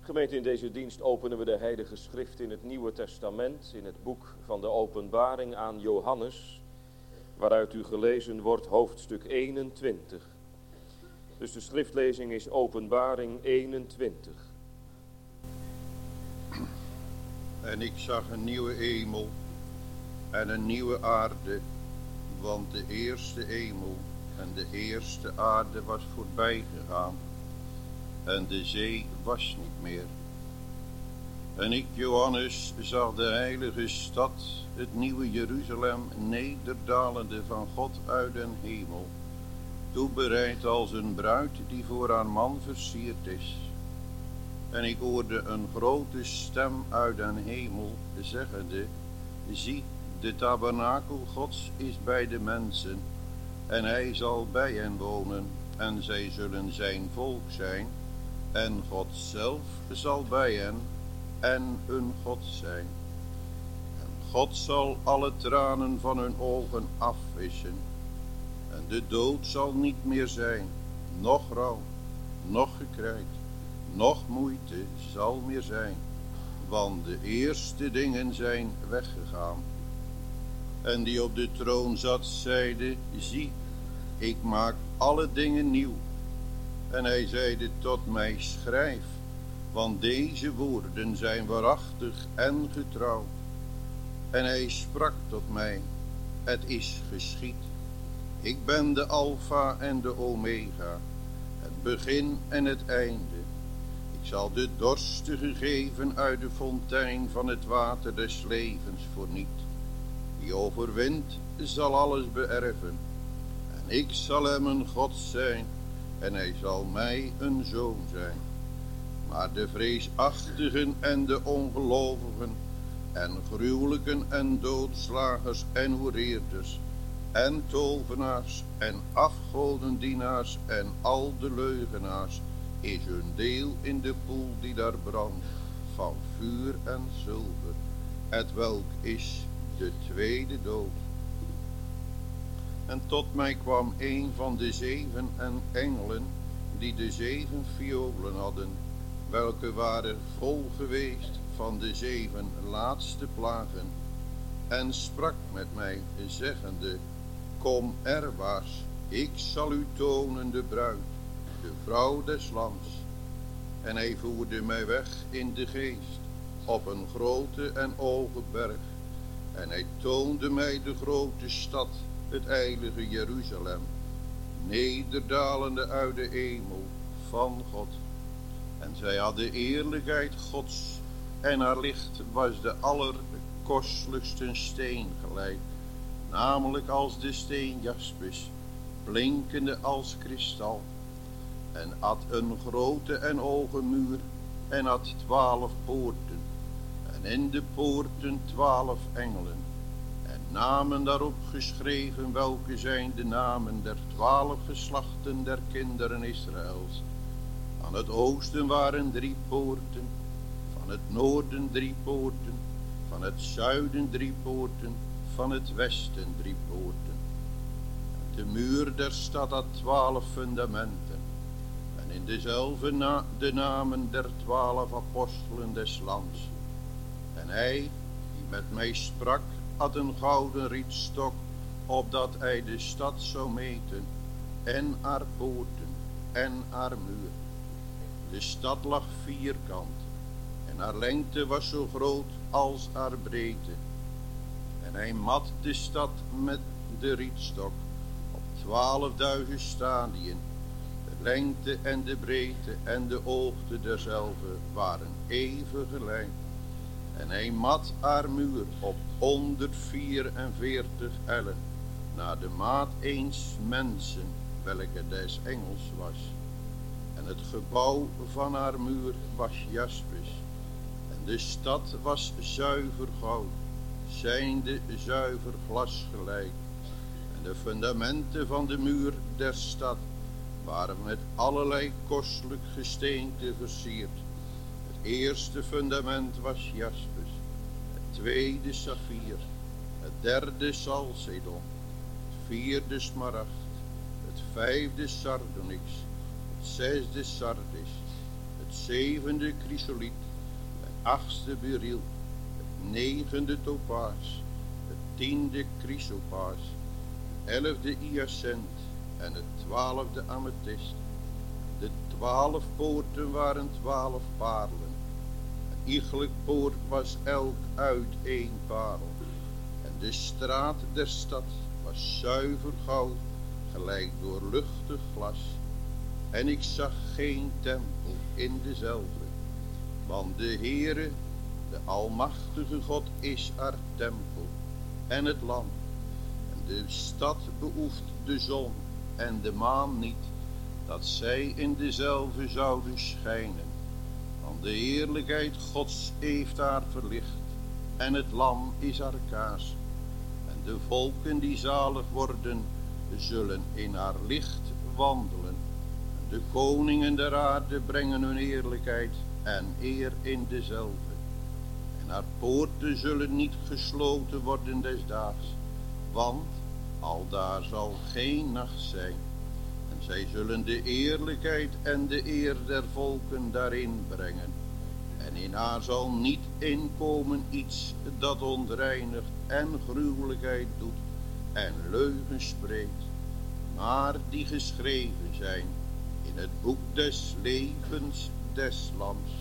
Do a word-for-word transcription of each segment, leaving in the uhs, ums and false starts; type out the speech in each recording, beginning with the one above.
Gemeente, in deze dienst openen we de Heilige Schrift in het Nieuwe Testament, in het boek van de Openbaring aan Johannes, waaruit u gelezen wordt hoofdstuk eenentwintig. Dus de schriftlezing is Openbaring eenentwintig. En ik zag een nieuwe hemel en een nieuwe aarde, want de eerste hemel en de eerste aarde was voorbij gegaan en de zee was niet meer. En ik, Johannes, zag de heilige stad, het nieuwe Jeruzalem, nederdalende van God uit den hemel, toebereid als een bruid die voor haar man versierd is. En ik hoorde een grote stem uit den hemel, zeggende: zie, de tabernakel Gods is bij de mensen, en hij zal bij hen wonen, en zij zullen zijn volk zijn, en God zelf zal bij hen en hun God zijn. En God zal alle tranen van hun ogen afwissen, en de dood zal niet meer zijn, noch rouw, noch gekrijt, noch moeite zal meer zijn, want de eerste dingen zijn weggegaan. En die op de troon zat, zeide: zie, ik maak alle dingen nieuw. En hij zeide tot mij: schrijf, want deze woorden zijn waarachtig en getrouw. En hij sprak tot mij: het is geschied. Ik ben de Alpha en de Omega, het begin en het einde. Ik zal de dorstige geven uit de fontein van het water des levens voorniet. Die overwint zal alles beërven. En ik zal hem een God zijn, en hij zal mij een zoon zijn. Maar de vreesachtigen en de ongelovigen, en gruwelijken en doodslagers en hoereerders, en tovenaars en afgodendienaars en al de leugenaars, is hun deel in de poel die daar brandt, van vuur en zilver, het welk is de tweede dood. En tot mij kwam een van de zeven en engelen, die de zeven violen hadden, welke waren vol geweest van de zeven laatste plagen, en sprak met mij, zeggende: kom erwaarts, ik zal u tonen de bruid, de vrouw des lams. En hij voerde mij weg in de geest, op een grote en hoge berg, en hij toonde mij de grote stad, het heilige Jeruzalem, nederdalende uit de hemel van God. En zij had de eerlijkheid Gods, en haar licht was de allerkostelijkste steen gelijk, namelijk als de steen jaspis, blinkende als kristal. En had een grote en hoge muur, en had twaalf poorten, en in de poorten twaalf engelen, en namen daarop geschreven, welke zijn de namen der twaalf geslachten der kinderen Israëls. Van het oosten waren drie poorten, van het noorden drie poorten, van het zuiden drie poorten, van het westen drie poorten. De muur der stad had twaalf fundamenten, en in dezelfde na de namen der twaalf apostelen des lands. En hij, die met mij sprak, had een gouden rietstok, opdat hij de stad zou meten, en haar poorten, en haar muur. De stad lag vierkant, en haar lengte was zo groot als haar breedte. En hij mat de stad met de rietstok op twaalfduizend stadien. De lengte en de breedte en de hoogte derzelve waren even gelijk. En hij mat haar muur op honderdvierenveertig ellen, naar de maat eens mensen, welke des engels was. En het gebouw van haar muur was jaspis, en de stad was zuiver goud, zijnde zuiver glas gelijk. En de fundamenten van de muur der stad waren met allerlei kostelijk gesteente versierd. Het eerste fundament was jaspis, het tweede saffier, het derde salcedon, het vierde smaragd, het vijfde sardonyx, het zesde sardis, het het zevende chrysoliet, het achtste beryl, het negende topaas, het tiende chrysopaas, het elfde hyacint en het twaalfde amethyst. De twaalf poorten waren twaalf parelen. Iegelijk poort was elk uit één parel. En de straat der stad was zuiver goud, gelijk doorluchtig glas. En ik zag geen tempel in dezelfde, want de Heere, de Almachtige God, is haar tempel en het lam. En de stad beoeft de zon en de maan niet, dat zij in dezelfde zouden schijnen. Want de heerlijkheid Gods heeft haar verlicht, en het lam is haar kaars. En de volken die zalig worden, zullen in haar licht wandelen. En de koningen der aarde brengen hun eerlijkheid en eer in dezelfde. En haar poorten zullen niet gesloten worden des daags, want aldaar zal geen nacht zijn. En zij zullen de eerlijkheid en de eer der volken daarin brengen. En in haar zal niet inkomen iets dat ontreinigt en gruwelijkheid doet en leugen spreekt, maar die geschreven zijn in het boek des levens des lams.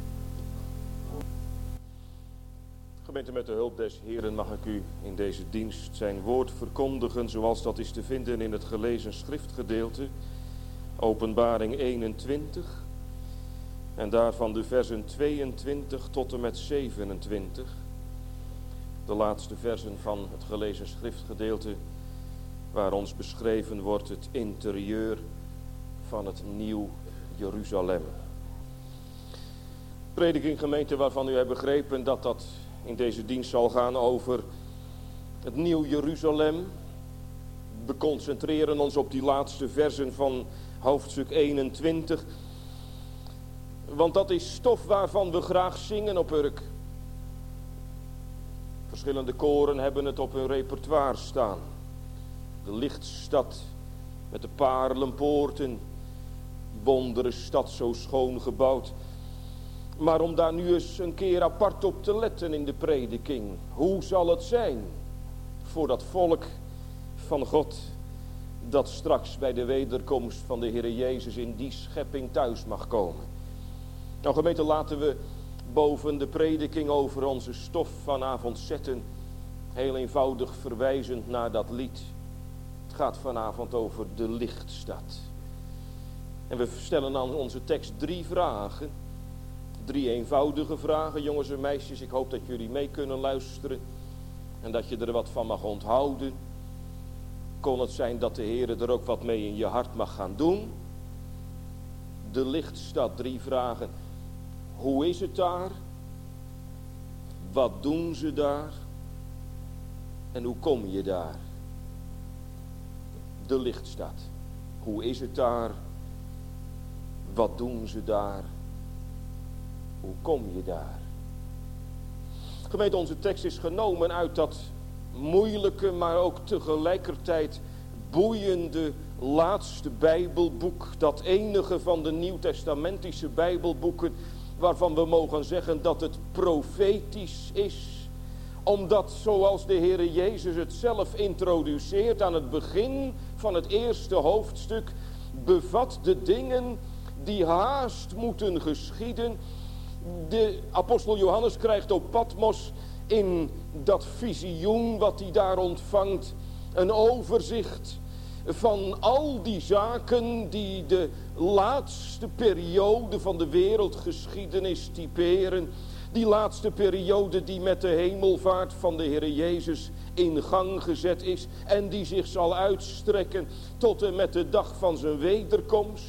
Gemeente, met de hulp des Heren mag ik u in deze dienst zijn woord verkondigen, zoals dat is te vinden in het gelezen schriftgedeelte, Openbaring eenentwintig, en daarvan de versen tweeëntwintig tot en met zevenentwintig. De laatste versen van het gelezen schriftgedeelte, waar ons beschreven wordt het interieur van het nieuw Jeruzalem. Prediking, gemeente, waarvan u hebt begrepen dat dat in deze dienst zal gaan over het nieuw Jeruzalem. We concentreren ons op die laatste versen van hoofdstuk eenentwintig. Want dat is stof waarvan we graag zingen op Urk. Verschillende koren hebben het op hun repertoire staan. De lichtstad met de paarlenpoorten. Die wondere stad zo schoon gebouwd. Maar om daar nu eens een keer apart op te letten in de prediking. Hoe zal het zijn voor dat volk van God dat straks bij de wederkomst van de Heer Jezus in die schepping thuis mag komen. Nou, gemeente, laten we boven de prediking over onze stof vanavond zetten, heel eenvoudig verwijzend naar dat lied. Het gaat vanavond over de lichtstad. En we stellen aan onze tekst drie vragen. Drie eenvoudige vragen, jongens en meisjes. Ik hoop dat jullie mee kunnen luisteren en dat je er wat van mag onthouden. Kon het zijn dat de Heer er ook wat mee in je hart mag gaan doen? De lichtstad, drie vragen. Hoe is het daar? Wat doen ze daar? En hoe kom je daar? De lichtstad. Hoe is het daar? Wat doen ze daar? Hoe kom je daar? Gemeente, onze tekst is genomen uit dat moeilijke, maar ook tegelijkertijd boeiende laatste Bijbelboek. Dat enige van de nieuwtestamentische Bijbelboeken waarvan we mogen zeggen dat het profetisch is. Omdat, zoals de Heere Jezus het zelf introduceert aan het begin van het eerste hoofdstuk, bevat de dingen die haast moeten geschieden. De apostel Johannes krijgt op Patmos in dat visioen wat hij daar ontvangt een overzicht van al die zaken die de laatste periode van de wereldgeschiedenis typeren. Die laatste periode die met de hemelvaart van de Heer Jezus in gang gezet is en die zich zal uitstrekken tot en met de dag van zijn wederkomst.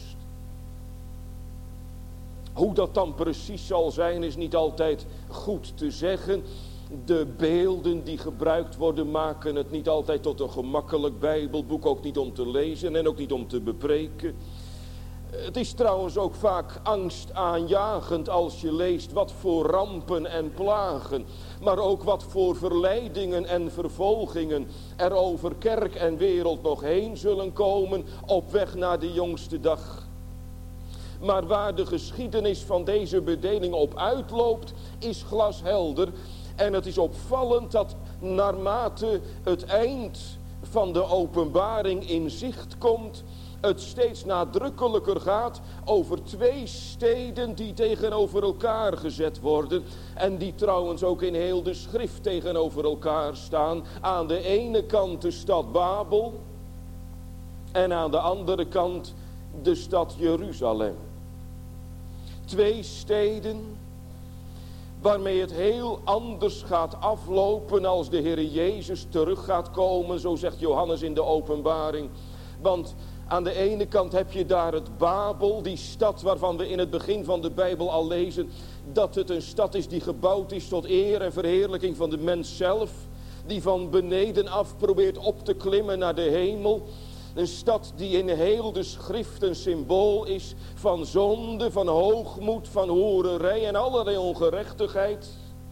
Hoe dat dan precies zal zijn is niet altijd goed te zeggen. De beelden die gebruikt worden maken het niet altijd tot een gemakkelijk Bijbelboek. Ook niet om te lezen en ook niet om te bepreken. Het is trouwens ook vaak angstaanjagend als je leest wat voor rampen en plagen. Maar ook wat voor verleidingen en vervolgingen er over kerk en wereld nog heen zullen komen op weg naar de jongste dag. Maar waar de geschiedenis van deze bedeling op uitloopt, is glashelder. En het is opvallend dat naarmate het eind van de openbaring in zicht komt, het steeds nadrukkelijker gaat over twee steden die tegenover elkaar gezet worden. En die trouwens ook in heel de schrift tegenover elkaar staan. Aan de ene kant de stad Babel en aan de andere kant de stad Jeruzalem. Twee steden waarmee het heel anders gaat aflopen als de Heer Jezus terug gaat komen, zo zegt Johannes in de openbaring. Want aan de ene kant heb je daar het Babel, die stad waarvan we in het begin van de Bijbel al lezen dat het een stad is die gebouwd is tot eer en verheerlijking van de mens zelf, die van beneden af probeert op te klimmen naar de hemel. Een stad die in heel de schrift een symbool is van zonde, van hoogmoed, van hoererij en allerlei ongerechtigheid.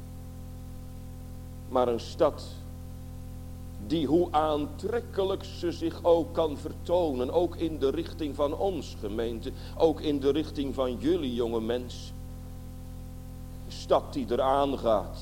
Maar een stad die, hoe aantrekkelijk ze zich ook kan vertonen, ook in de richting van ons gemeente, ook in de richting van jullie jonge mensen. Een stad die eraan gaat.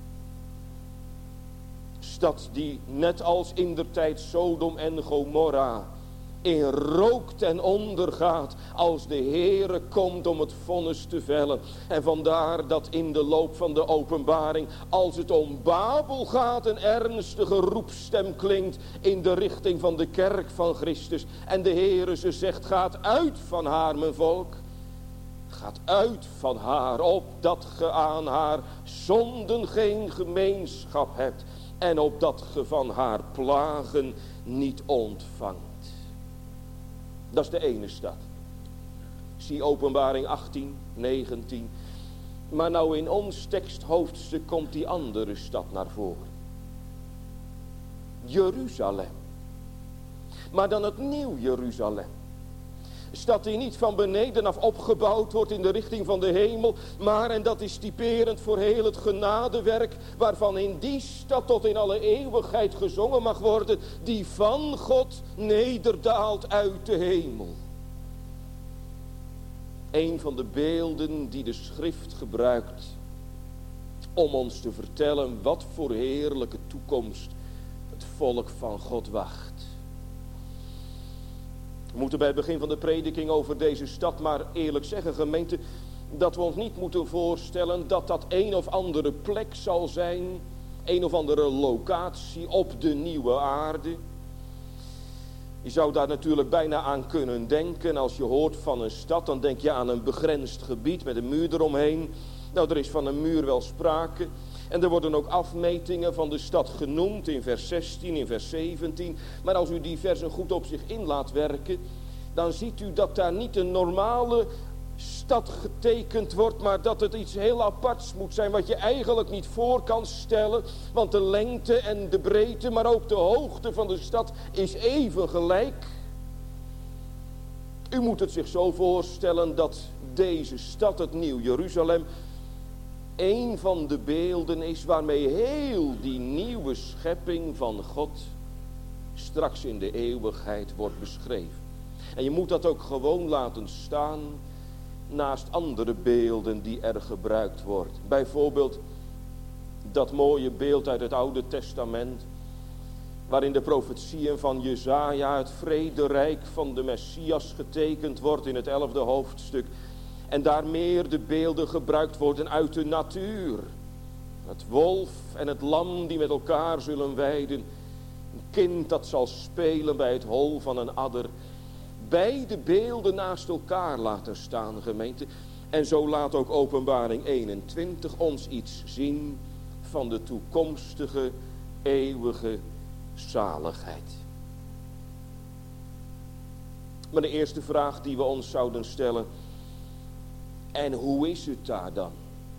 Stad die net als in der tijd Sodom en Gomorra in rook ten onder gaat als de Heere komt om het vonnis te vellen. En vandaar dat in de loop van de openbaring, als het om Babel gaat, een ernstige roepstem klinkt in de richting van de kerk van Christus. En de Heere ze zegt, gaat uit van haar mijn volk. Gaat uit van haar, opdat ge aan haar zonden geen gemeenschap hebt. En opdat ge van haar plagen niet ontvangt. Dat is de ene stad. Zie Openbaring achttien, negentien. Maar nou in ons teksthoofdstuk komt die andere stad naar voren. Jeruzalem. Maar dan het nieuw Jeruzalem. Stad die niet van beneden af opgebouwd wordt in de richting van de hemel. Maar, en dat is typerend voor heel het genadewerk, waarvan in die stad tot in alle eeuwigheid gezongen mag worden, die van God nederdaalt uit de hemel. Een van de beelden die de schrift gebruikt om ons te vertellen wat voor heerlijke toekomst het volk van God wacht. We moeten bij het begin van de prediking over deze stad maar eerlijk zeggen, gemeente, dat we ons niet moeten voorstellen dat dat een of andere plek zal zijn, een of andere locatie op de nieuwe aarde. Je zou daar natuurlijk bijna aan kunnen denken. Als je hoort van een stad, dan denk je aan een begrensd gebied met een muur eromheen. Nou, er is van een muur wel sprake. En er worden ook afmetingen van de stad genoemd in vers zestien, in vers zeventien. Maar als u die versen goed op zich in laat werken, dan ziet u dat daar niet een normale stad getekend wordt, maar dat het iets heel aparts moet zijn wat je eigenlijk niet voor kan stellen. Want de lengte en de breedte, maar ook de hoogte van de stad is even gelijk. U moet het zich zo voorstellen dat deze stad, het Nieuw Jeruzalem, een van de beelden is waarmee heel die nieuwe schepping van God straks in de eeuwigheid wordt beschreven. En je moet dat ook gewoon laten staan naast andere beelden die er gebruikt worden. Bijvoorbeeld dat mooie beeld uit het Oude Testament, waarin de profetieën van Jesaja, het vrederijk van de Messias, getekend wordt in het elfde hoofdstuk. En daar meer de beelden gebruikt worden uit de natuur. Het wolf en het lam die met elkaar zullen weiden. Een kind dat zal spelen bij het hol van een adder. Beide beelden naast elkaar laten staan, gemeente. En zo laat ook Openbaring eenentwintig ons iets zien van de toekomstige eeuwige zaligheid. Maar de eerste vraag die we ons zouden stellen: en hoe is het daar dan?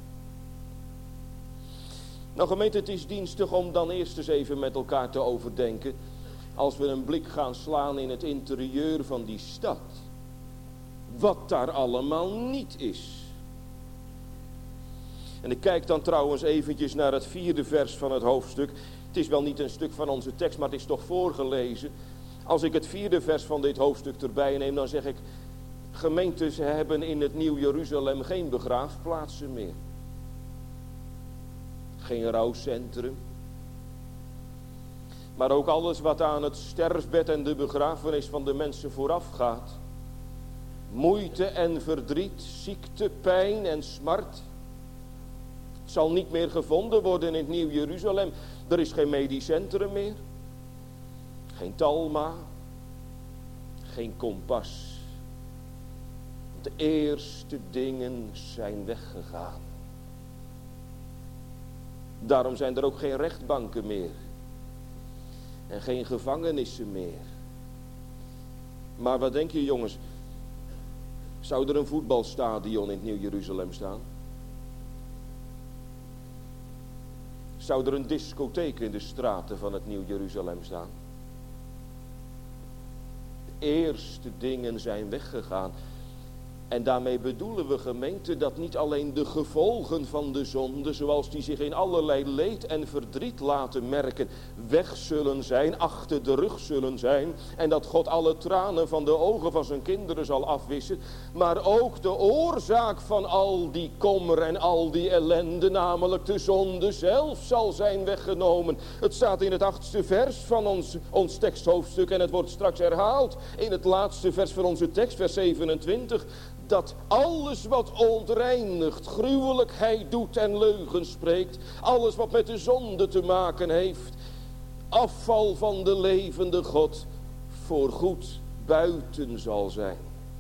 Nou gemeente, het is dienstig om dan eerst eens even met elkaar te overdenken, als we een blik gaan slaan in het interieur van die stad, wat daar allemaal niet is. En ik kijk dan trouwens eventjes naar het vierde vers van het hoofdstuk. Het is wel niet een stuk van onze tekst, maar het is toch voorgelezen. Als ik het vierde vers van dit hoofdstuk erbij neem, dan zeg ik: Gemeentes hebben in het Nieuw Jeruzalem geen begraafplaatsen meer. Geen rouwcentrum. Maar ook alles wat aan het sterfbed en de begrafenis van de mensen voorafgaat. Moeite en verdriet, ziekte, pijn en smart. Het zal niet meer gevonden worden in het Nieuw Jeruzalem. Er is geen medisch centrum meer. Geen Talma. Geen kompas. De eerste dingen zijn weggegaan. Daarom zijn er ook geen rechtbanken meer. En geen gevangenissen meer. Maar wat denk je, jongens? Zou er een voetbalstadion in het Nieuw Jeruzalem staan? Zou er een discotheek in de straten van het Nieuw Jeruzalem staan? De eerste dingen zijn weggegaan. En daarmee bedoelen we, gemeente, dat niet alleen de gevolgen van de zonde, zoals die zich in allerlei leed en verdriet laten merken, weg zullen zijn, achter de rug zullen zijn, en dat God alle tranen van de ogen van zijn kinderen zal afwissen, maar ook de oorzaak van al die kommer en al die ellende, namelijk de zonde zelf, zal zijn weggenomen. Het staat in het achtste vers van ons, ons teksthoofdstuk en het wordt straks herhaald in het laatste vers van onze tekst, vers zevenentwintig. Dat alles wat ontreinigt, gruwelijkheid doet en leugen spreekt, alles wat met de zonde te maken heeft, afval van de levende God, voorgoed buiten zal zijn.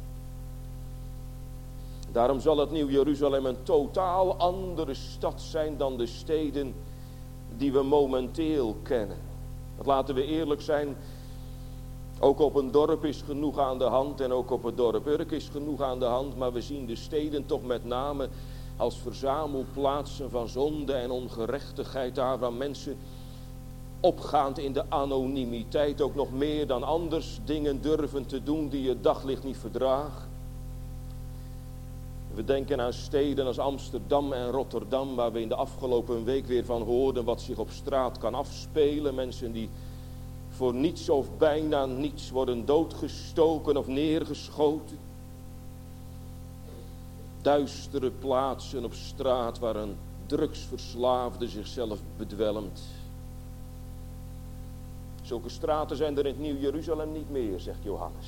Daarom zal het Nieuw Jeruzalem een totaal andere stad zijn dan de steden die we momenteel kennen. Want laten we eerlijk zijn, ook op een dorp is genoeg aan de hand en ook op het dorp Urk is genoeg aan de hand. Maar we zien de steden toch met name als verzamelplaatsen van zonde en ongerechtigheid. Daar waar mensen opgaand in de anonimiteit ook nog meer dan anders dingen durven te doen die het daglicht niet verdraagt. We denken aan steden als Amsterdam en Rotterdam, waar we in de afgelopen week weer van hoorden wat zich op straat kan afspelen. Mensen die voor niets of bijna niets worden doodgestoken of neergeschoten. Duistere plaatsen op straat waar een drugsverslaafde zichzelf bedwelmt. Zulke straten zijn er in het Nieuw Jeruzalem niet meer, zegt Johannes.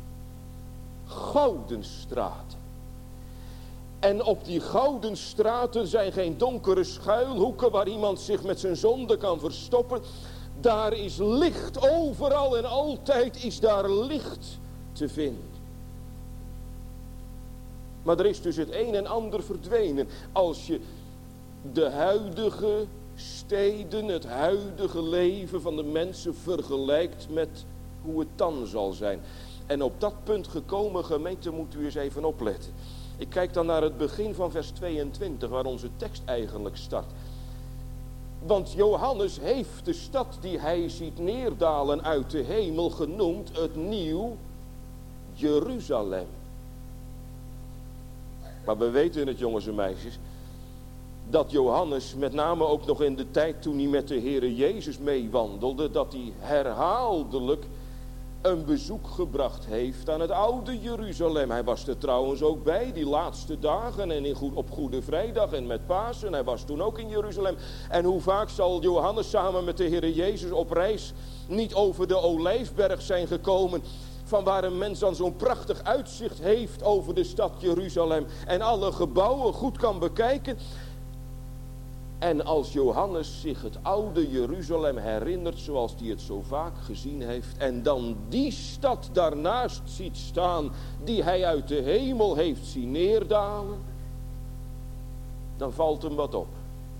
Gouden straten. En op die gouden straten zijn geen donkere schuilhoeken waar iemand zich met zijn zonde kan verstoppen. Daar is licht, overal en altijd is daar licht te vinden. Maar er is dus het een en ander verdwenen. Als je de huidige steden, het huidige leven van de mensen vergelijkt met hoe het dan zal zijn. En op dat punt gekomen, gemeente, moet u eens even opletten. Ik kijk dan naar het begin van vers tweeëntwintig, waar onze tekst eigenlijk start. Want Johannes heeft de stad die hij ziet neerdalen uit de hemel genoemd het Nieuw Jeruzalem. Maar we weten het, jongens en meisjes, dat Johannes met name ook nog in de tijd toen hij met de Heere Jezus meewandelde, dat hij herhaaldelijk een bezoek gebracht heeft aan het oude Jeruzalem. Hij was er trouwens ook bij die laatste dagen en in goed, op Goede Vrijdag en met Pasen. Hij was toen ook in Jeruzalem. En hoe vaak zal Johannes samen met de Heere Jezus op reis niet over de Olijfberg zijn gekomen, van waar een mens dan zo'n prachtig uitzicht heeft over de stad Jeruzalem en alle gebouwen goed kan bekijken. En als Johannes zich het oude Jeruzalem herinnert zoals hij het zo vaak gezien heeft, en dan die stad daarnaast ziet staan die hij uit de hemel heeft zien neerdalen, dan valt hem wat op.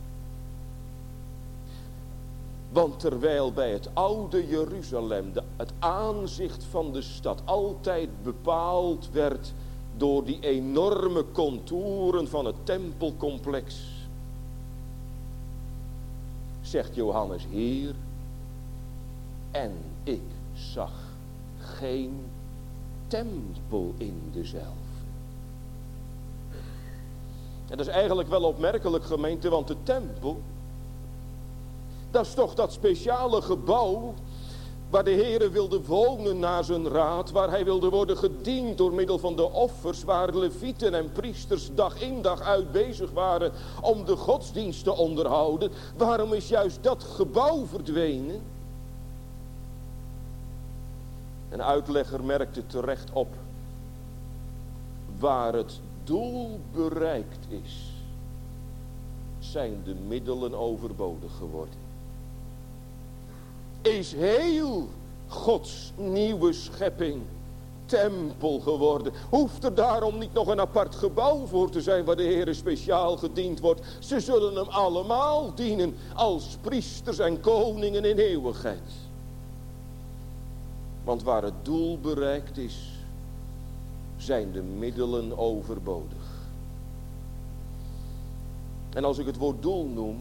Want terwijl bij het oude Jeruzalem de, het aanzicht van de stad altijd bepaald werd door die enorme contouren van het tempelcomplex, zegt Johannes, Heer, en ik zag geen tempel in dezelfde. En dat is eigenlijk wel opmerkelijk, gemeente, want de tempel, dat is toch dat speciale gebouw Waar de Heere wilde wonen naar zijn raad. Waar hij wilde worden gediend door middel van de offers. Waar levieten en priesters dag in dag uit bezig waren om de godsdienst te onderhouden. Waarom is juist dat gebouw verdwenen? Een uitlegger merkte terecht op. Waar het doel bereikt is, zijn de middelen overbodig geworden. Is heel Gods nieuwe schepping tempel geworden. Hoeft er daarom niet nog een apart gebouw voor te zijn waar de Heere speciaal gediend wordt. Ze zullen hem allemaal dienen als priesters en koningen in eeuwigheid. Want waar het doel bereikt is, zijn de middelen overbodig. En als ik het woord doel noem,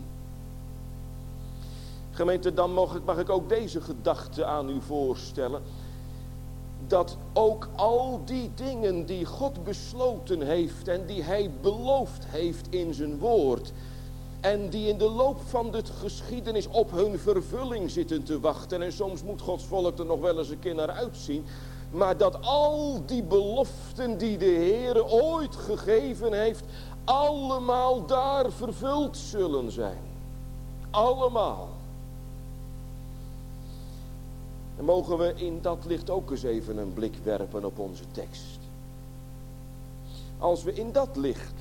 gemeente, dan mag ik, mag ik ook deze gedachte aan u voorstellen. Dat ook al die dingen die God besloten heeft en die hij beloofd heeft in zijn woord. En die in de loop van de geschiedenis op hun vervulling zitten te wachten. En soms moet Gods volk er nog wel eens een keer naar uitzien. Maar dat al die beloften die de Heere ooit gegeven heeft, allemaal daar vervuld zullen zijn. Allemaal. En mogen we in dat licht ook eens even een blik werpen op onze tekst. Als we in dat licht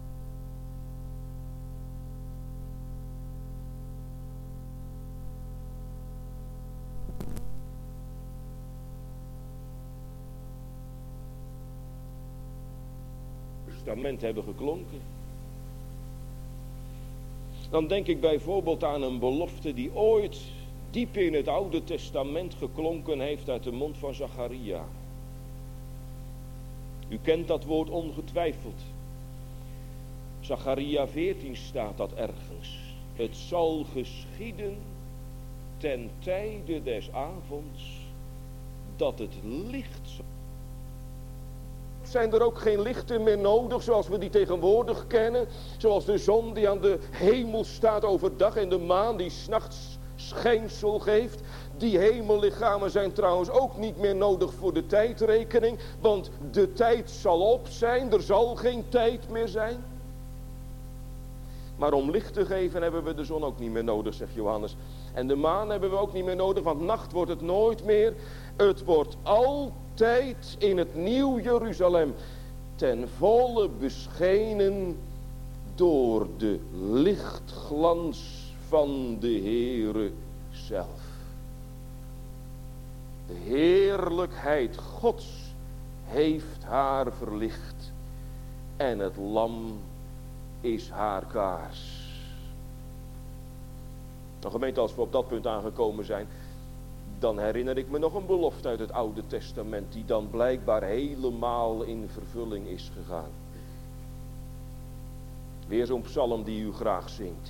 testament hebben geklonken, dan denk ik bijvoorbeeld aan een belofte die ooit diep in het Oude Testament geklonken heeft uit de mond van Zacharia. U kent dat woord ongetwijfeld. Zacharia veertien staat dat ergens. Het zal geschieden ten tijde des avonds dat het licht zal. Zijn er ook geen lichten meer nodig zoals we die tegenwoordig kennen? Zoals de zon die aan de hemel staat overdag en de maan die 's nachts schijnsel geeft. Die hemellichamen zijn trouwens ook niet meer nodig voor de tijdrekening. Want de tijd zal op zijn, er zal geen tijd meer zijn. Maar om licht te geven hebben we de zon ook niet meer nodig, zegt Johannes. En de maan hebben we ook niet meer nodig, want nacht wordt het nooit meer. Het wordt altijd in het nieuw Jeruzalem ten volle beschenen door de lichtglans van de Heere zelf. De heerlijkheid Gods heeft haar verlicht en het lam is haar kaars. Nou gemeente, als we op dat punt aangekomen zijn, dan herinner ik me nog een belofte uit het Oude Testament die dan blijkbaar helemaal in vervulling is gegaan. Weer zo'n psalm die u graag zingt.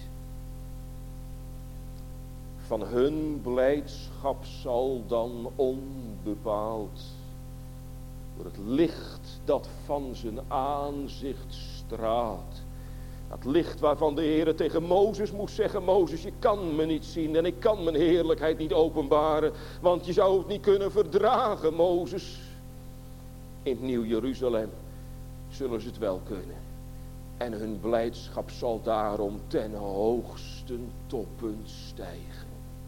Van hun blijdschap zal dan onbepaald door het licht dat van zijn aanzicht straalt. Dat licht waarvan de Heere tegen Mozes moest zeggen: Mozes, je kan me niet zien en ik kan mijn heerlijkheid niet openbaren, want je zou het niet kunnen verdragen, Mozes. In het Nieuw Jeruzalem zullen ze het wel kunnen. En hun blijdschap zal daarom ten hoogste toppunt stijgen.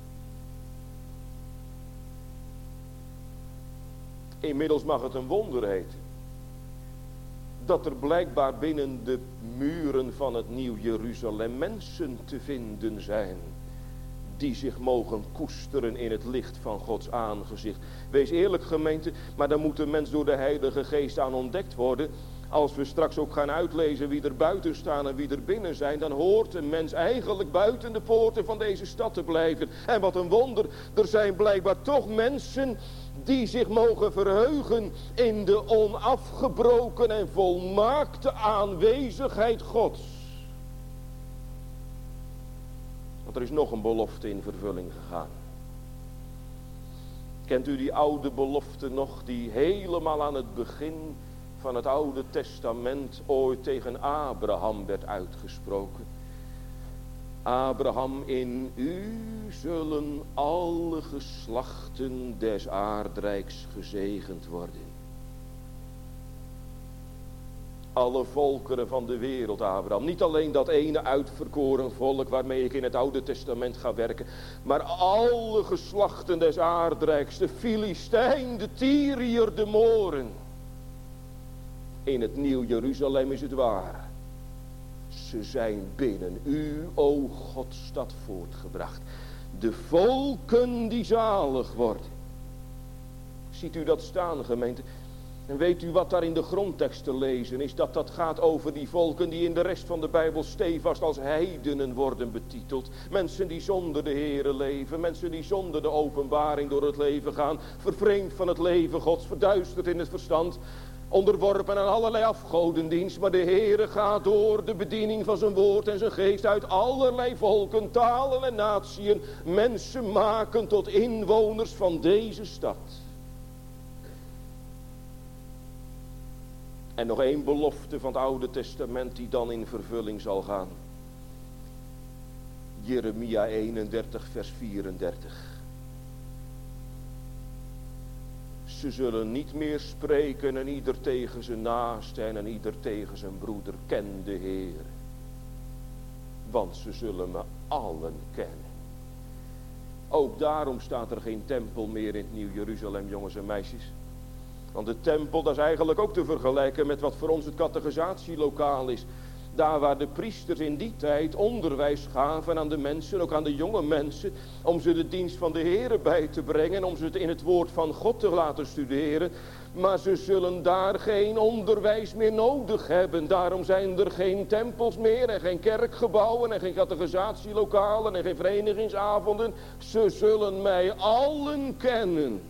Inmiddels mag het een wonder heten dat er blijkbaar binnen de muren van het Nieuw Jeruzalem mensen te vinden zijn die zich mogen koesteren in het licht van Gods aangezicht. Wees eerlijk, gemeente, maar dan moet de mens door de Heilige Geest aan ontdekt worden. Als we straks ook gaan uitlezen wie er buiten staan en wie er binnen zijn, dan hoort een mens eigenlijk buiten de poorten van deze stad te blijven. En wat een wonder, er zijn blijkbaar toch mensen die zich mogen verheugen in de onafgebroken en volmaakte aanwezigheid Gods. Want er is nog een belofte in vervulling gegaan. Kent u die oude belofte nog, die helemaal aan het begin van het Oude Testament ooit tegen Abraham werd uitgesproken? Abraham, in u zullen alle geslachten des aardrijks gezegend worden. Alle volkeren van de wereld, Abraham. Niet alleen dat ene uitverkoren volk waarmee ik in het Oude Testament ga werken. Maar alle geslachten des aardrijks. De Filistijn, de Tyriër, de Moren. In het Nieuw Jeruzalem is het waar. Ze zijn binnen u, o Godstad, voortgebracht. De volken die zalig worden. Ziet u dat staan, gemeente? En weet u wat daar in de grondtekst te lezen is? Dat dat gaat over die volken die in de rest van de Bijbel stevast als heidenen worden betiteld. Mensen die zonder de Here leven. Mensen die zonder de openbaring door het leven gaan. Vervreemd van het leven Gods, verduisterd in het verstand. Onderworpen aan allerlei afgodendienst. Maar de Heere gaat door de bediening van zijn woord en zijn geest uit allerlei volken, talen en natieën. Mensen maken tot inwoners van deze stad. En nog één belofte van het Oude Testament die dan in vervulling zal gaan. Jeremia eenendertig vers vierendertig. Ze zullen niet meer spreken en ieder tegen zijn naaste en ieder tegen zijn broeder. Ken de Heer. Want ze zullen me allen kennen. Ook daarom staat er geen tempel meer in het Nieuw Jeruzalem, jongens en meisjes. Want de tempel, dat is eigenlijk ook te vergelijken met wat voor ons het categorisatielokaal is. Daar waar de priesters in die tijd onderwijs gaven aan de mensen, ook aan de jonge mensen, om ze de dienst van de Heere bij te brengen, om ze het in het woord van God te laten studeren. Maar ze zullen daar geen onderwijs meer nodig hebben. Daarom zijn er geen tempels meer en geen kerkgebouwen en geen categorisatielokalen en geen verenigingsavonden. Ze zullen mij allen kennen.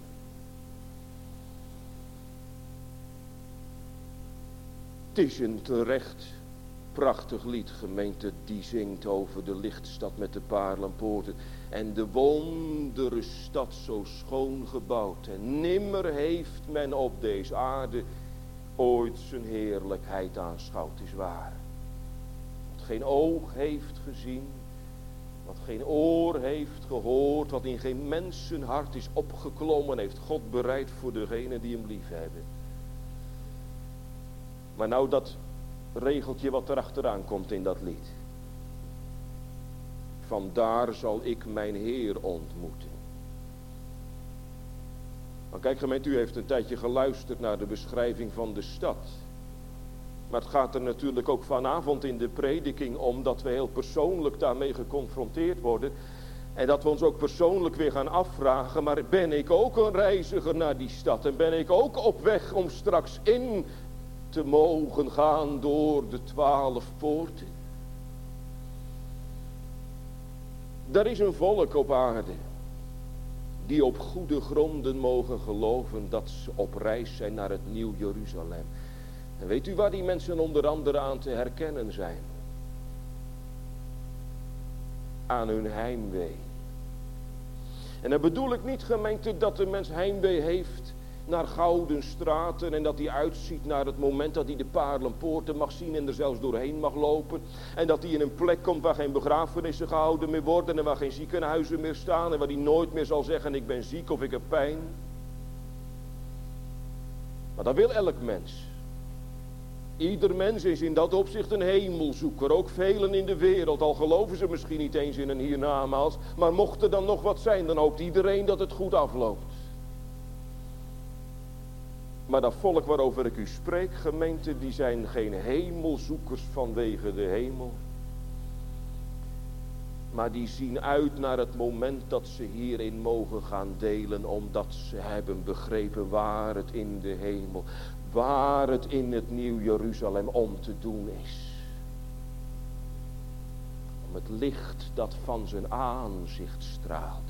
Het is een terecht prachtig lied, gemeente, die zingt over de lichtstad met de paarlenpoorten. En de wondere stad zo schoon gebouwd. En nimmer heeft men op deze aarde ooit zijn heerlijkheid aanschouwd, is waar. Wat geen oog heeft gezien, wat geen oor heeft gehoord, wat in geen mensenhart is opgeklommen, heeft God bereid voor degenen die hem lief hebben. Maar nou dat regeltje wat erachteraan komt in dat lied. Vandaar zal ik mijn Heer ontmoeten. Maar kijk gemeente, u heeft een tijdje geluisterd naar de beschrijving van de stad. Maar het gaat er natuurlijk ook vanavond in de prediking om dat we heel persoonlijk daarmee geconfronteerd worden. En dat we ons ook persoonlijk weer gaan afvragen, maar ben ik ook een reiziger naar die stad? En ben ik ook op weg om straks in te mogen gaan door de twaalf poorten? Er is een volk op aarde die op goede gronden mogen geloven dat ze op reis zijn naar het Nieuw Jeruzalem. En weet u waar die mensen onder andere aan te herkennen zijn? Aan hun heimwee. En dan bedoel ik niet, gemeente, dat de mens heimwee heeft naar gouden straten en dat hij uitziet naar het moment dat hij de paarlenpoorten mag zien en er zelfs doorheen mag lopen. En dat hij in een plek komt waar geen begrafenissen gehouden meer worden en waar geen ziekenhuizen meer staan en waar hij nooit meer zal zeggen ik ben ziek of ik heb pijn. Maar dat wil elk mens. Ieder mens is in dat opzicht een hemelzoeker, ook velen in de wereld, al geloven ze misschien niet eens in een hiernamaals, maar mocht er dan nog wat zijn, dan hoopt iedereen dat het goed afloopt. Maar dat volk waarover ik u spreek, gemeente, die zijn geen hemelzoekers vanwege de hemel. Maar die zien uit naar het moment dat ze hierin mogen gaan delen, omdat ze hebben begrepen waar het in de hemel, waar het in het Nieuw Jeruzalem om te doen is. Om het licht dat van zijn aanzicht straalt.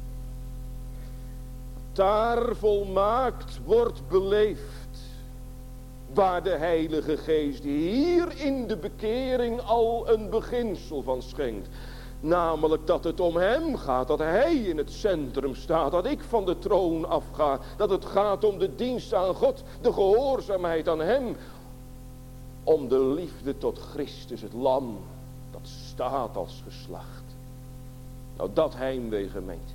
Daar volmaakt wordt beleefd waar de Heilige Geest hier in de bekering al een beginsel van schenkt. Namelijk dat het om hem gaat, dat hij in het centrum staat, dat ik van de troon afga. Dat het gaat om de dienst aan God, de gehoorzaamheid aan hem. Om de liefde tot Christus, het lam, Dat staat als geslacht. Nou, dat heimwee, gemeente.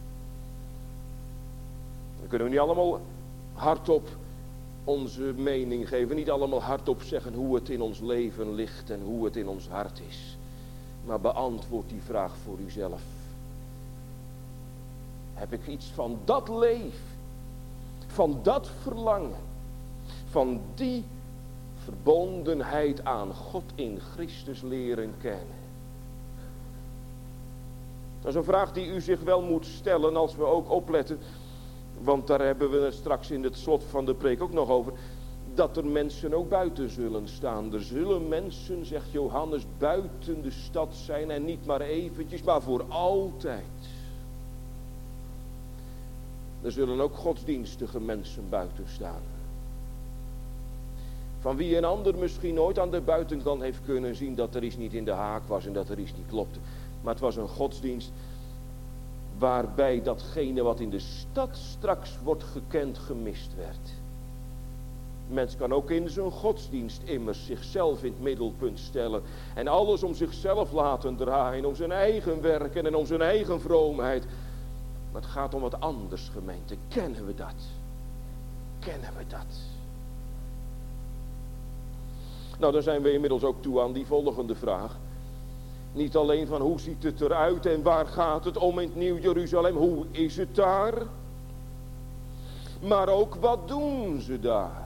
Dan kunnen we niet allemaal hardop onze mening geven. Niet allemaal hardop zeggen hoe het in ons leven ligt en hoe het in ons hart is. Maar beantwoord die vraag voor uzelf. Heb ik iets van dat leven, van dat verlangen, van die verbondenheid aan God in Christus leren kennen? Dat is een vraag die u zich wel moet stellen als we ook opletten. Want daar hebben we het straks in het slot van de preek ook nog over. Dat er mensen ook buiten zullen staan. Er zullen mensen, zegt Johannes, buiten de stad zijn. En niet maar eventjes, maar voor altijd. Er zullen ook godsdienstige mensen buiten staan. Van wie een ander misschien nooit aan de buitenkant heeft kunnen zien dat er iets niet in de haak was en dat er iets niet klopte. Maar het was een godsdienst waarbij datgene wat in de stad straks wordt gekend gemist werd. Mens kan ook in zijn godsdienst immers zichzelf in het middelpunt stellen. En alles om zichzelf laten draaien, om zijn eigen werken en om zijn eigen vroomheid. Maar het gaat om wat anders, gemeente. Kennen we dat? Kennen we dat? Nou, dan zijn we inmiddels ook toe aan die volgende vraag. Niet alleen van hoe ziet het eruit en waar gaat het om in het Nieuw Jeruzalem, hoe is het daar? Maar ook wat doen ze daar?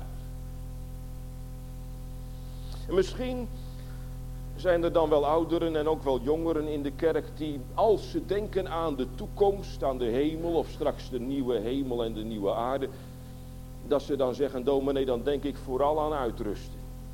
En misschien zijn er dan wel ouderen en ook wel jongeren in de kerk die, als ze denken aan de toekomst, aan de hemel of straks de nieuwe hemel en de nieuwe aarde, dat ze dan zeggen, dominee, dan denk ik vooral aan uitrusten.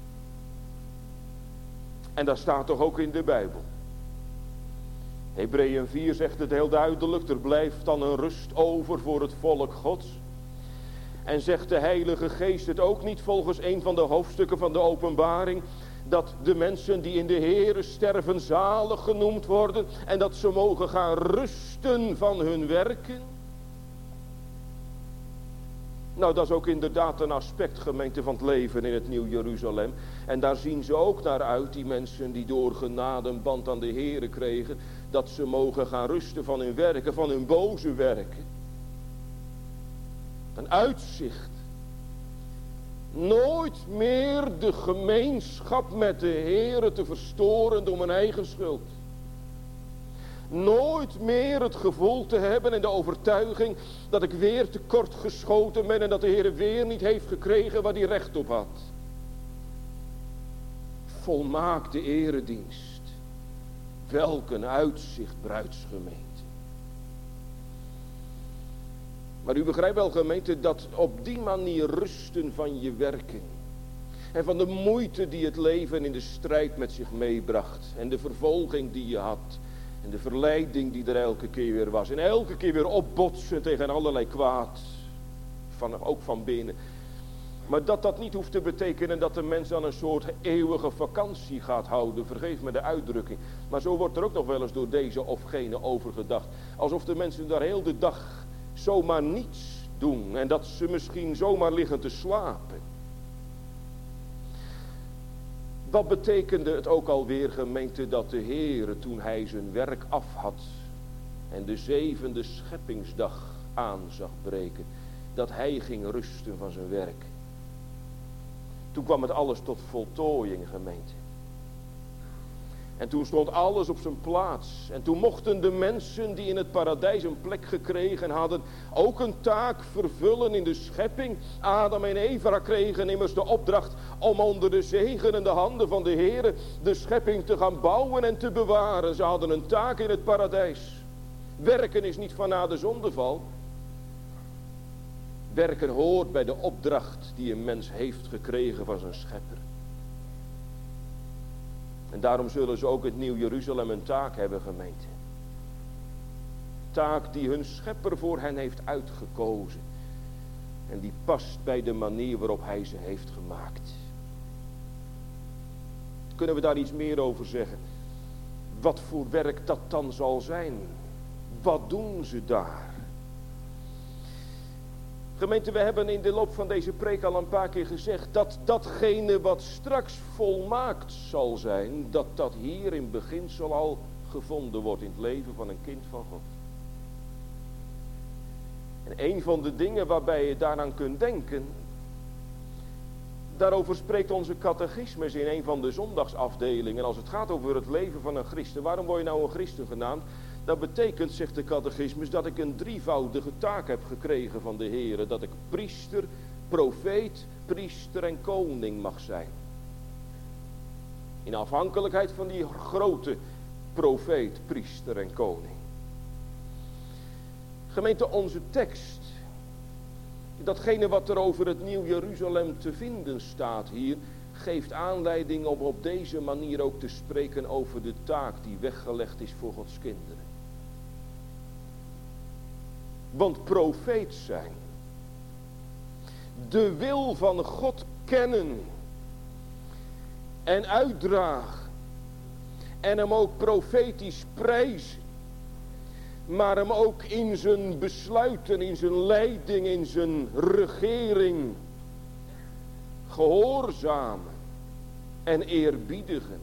En dat staat toch ook in de Bijbel. Hebreeën vier zegt het heel duidelijk, er blijft dan een rust over voor het volk Gods. En zegt de Heilige Geest het ook niet volgens een van de hoofdstukken van de Openbaring, dat de mensen die in de Heere sterven zalig genoemd worden en dat ze mogen gaan rusten van hun werken? Nou, dat is ook inderdaad een aspect, gemeente, van het leven in het Nieuw Jeruzalem. En daar zien ze ook naar uit, die mensen die door genade een band aan de Heere kregen, dat ze mogen gaan rusten van hun werken, van hun boze werken. Een uitzicht. Nooit meer de gemeenschap met de Heere te verstoren door mijn eigen schuld. Nooit meer het gevoel te hebben en de overtuiging dat ik weer tekort geschoten ben en dat de Heere weer niet heeft gekregen waar hij recht op had. Volmaakte eredienst. Welk een uitzicht, bruidsgemeente. Maar u begrijpt wel, gemeente, dat op die manier rusten van je werken en van de moeite die het leven in de strijd met zich meebracht en de vervolging die je had en de verleiding die er elke keer weer was en elke keer weer opbotsen tegen allerlei kwaad, van, ook van binnen. Maar dat dat niet hoeft te betekenen dat de mens dan een soort eeuwige vakantie gaat houden. Vergeef me de uitdrukking. Maar zo wordt er ook nog wel eens door deze of gene overgedacht. Alsof de mensen daar heel de dag zomaar niets doen. En dat ze misschien zomaar liggen te slapen. Wat betekende het ook alweer, gemeente, dat de Heere toen hij zijn werk af had en de zevende scheppingsdag aan zag breken, dat hij ging rusten van zijn werk. Toen kwam het alles tot voltooiing, gemeente. En toen stond alles op zijn plaats. En toen mochten de mensen die in het paradijs een plek gekregen hadden ook een taak vervullen in de schepping. Adam en Eva kregen immers de opdracht om onder de zegenende handen van de Heere de schepping te gaan bouwen en te bewaren. Ze hadden een taak in het paradijs. Werken is niet van na de zondeval. Werken hoort bij de opdracht die een mens heeft gekregen van zijn schepper. En daarom zullen ze ook het Nieuw Jeruzalem een taak hebben, gemeente. Taak die hun schepper voor hen heeft uitgekozen. En die past bij de manier waarop hij ze heeft gemaakt. Kunnen we daar iets meer over zeggen? Wat voor werk dat dan zal zijn? Wat doen ze daar? Gemeente, we hebben in de loop van deze preek al een paar keer gezegd dat datgene wat straks volmaakt zal zijn, dat dat hier in beginsel al gevonden wordt in het leven van een kind van God. En een van de dingen waarbij je daaraan kunt denken, daarover spreekt onze catechismus in een van de zondagsafdelingen. Als het gaat over het leven van een christen, waarom word je nou een christen genaamd? Dat betekent, zegt de catechismus, dat ik een drievoudige taak heb gekregen van de Heer. Dat ik priester, profeet, priester en koning mag zijn. In afhankelijkheid van die grote profeet, priester en koning. Gemeente, onze tekst, datgene wat er over het Nieuw Jeruzalem te vinden staat hier, geeft aanleiding om op deze manier ook te spreken over de taak die weggelegd is voor Gods kinderen. Want profeet zijn, de wil van God kennen en uitdragen en hem ook profetisch prijzen, maar hem ook in zijn besluiten, in zijn leiding, in zijn regering gehoorzamen en eerbiedigen.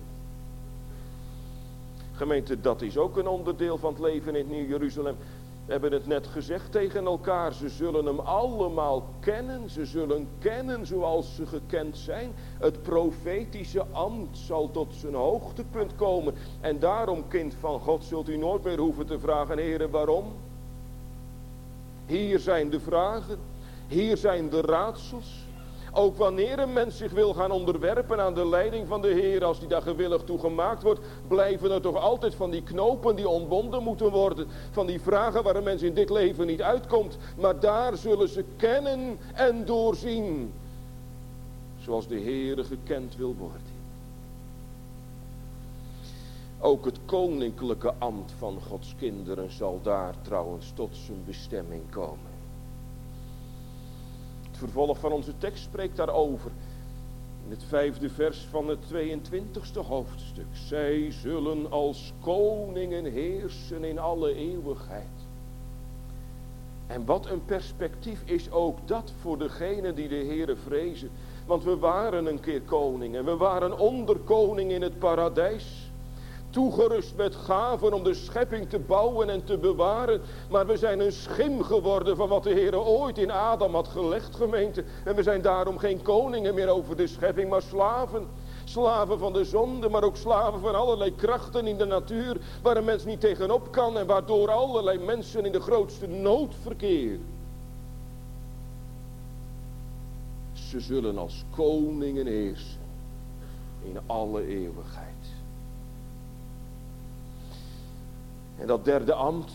Gemeente, dat is ook een onderdeel van het leven in het Nieuw Jeruzalem. We hebben het net gezegd tegen elkaar, ze zullen hem allemaal kennen, ze zullen kennen zoals ze gekend zijn. Het profetische ambt zal tot zijn hoogtepunt komen. En daarom, kind van God, zult u nooit meer hoeven te vragen, Heere, waarom? Hier zijn de vragen, hier zijn de raadsels. Ook wanneer een mens zich wil gaan onderwerpen aan de leiding van de Heer, als die daar gewillig toe gemaakt wordt, blijven er toch altijd van die knopen die ontbonden moeten worden. Van die vragen waar een mens in dit leven niet uitkomt. Maar daar zullen ze kennen en doorzien. Zoals de Heer gekend wil worden. Ook het koninklijke ambt van Gods kinderen zal daar trouwens tot zijn bestemming komen. Het vervolg van onze tekst spreekt daarover. In het vijfde vers van het tweeëntwintigste hoofdstuk. Zij zullen als koningen heersen in alle eeuwigheid. En wat een perspectief is ook dat voor degenen die de Heere vrezen. Want we waren een keer koning en we waren onderkoning in het paradijs. Toegerust met gaven om de schepping te bouwen en te bewaren. Maar we zijn een schim geworden van wat de Heer ooit in Adam had gelegd, gemeente. En we zijn daarom geen koningen meer over de schepping, maar slaven. Slaven van de zonde, maar ook slaven van allerlei krachten in de natuur. Waar een mens niet tegenop kan en waardoor allerlei mensen in de grootste nood verkeren. Ze zullen als koningen heersen in alle eeuwigheid. En dat derde ambt,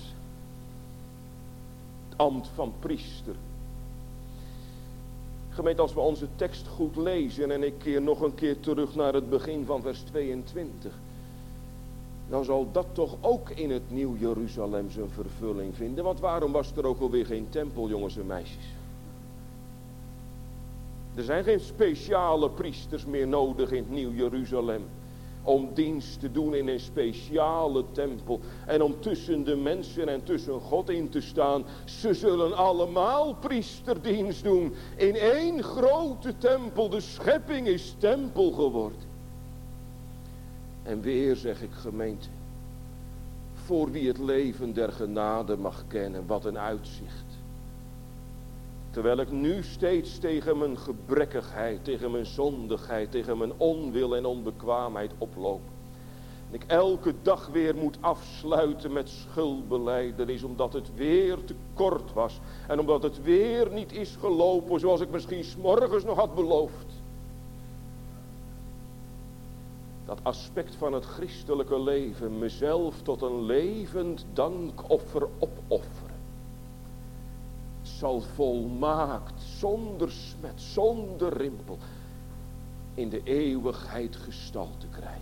het ambt van priester. Gemeente, als we onze tekst goed lezen en ik keer nog een keer terug naar het begin van vers tweeëntwintig. Dan zal dat toch ook in het Nieuw Jeruzalem zijn vervulling vinden. Want waarom was er ook alweer geen tempel, jongens en meisjes? Er zijn geen speciale priesters meer nodig in het Nieuw Jeruzalem. Om dienst te doen in een speciale tempel. En om tussen de mensen en tussen God in te staan. Ze zullen allemaal priesterdienst doen. In één grote tempel. De schepping is tempel geworden. En weer zeg ik, gemeente. Voor wie het leven der genade mag kennen. Wat een uitzicht. Terwijl ik nu steeds tegen mijn gebrekkigheid, tegen mijn zondigheid, tegen mijn onwil en onbekwaamheid oploop. En ik elke dag weer moet afsluiten met schuldbelijdenis, omdat het weer te kort was. En omdat het weer niet is gelopen zoals ik misschien 's morgens nog had beloofd. Dat aspect van het christelijke leven, mezelf tot een levend dankoffer opofferen. Zal volmaakt, zonder smet, zonder rimpel, in de eeuwigheid gestalte krijgen.